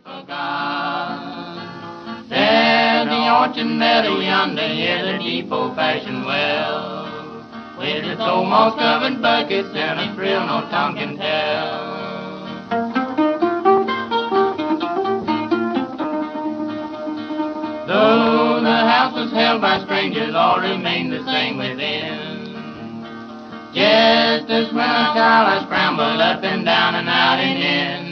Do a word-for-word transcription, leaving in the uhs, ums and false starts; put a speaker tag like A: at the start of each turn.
A: forgot. There's the orchard meadow yonder, near the deep old-fashioned well, with its old moss-covered buckets and a thrill no tongue can tell. Though the house was held by strangers, all remained the same within. Just as when a child I scrambled up and down and out and in.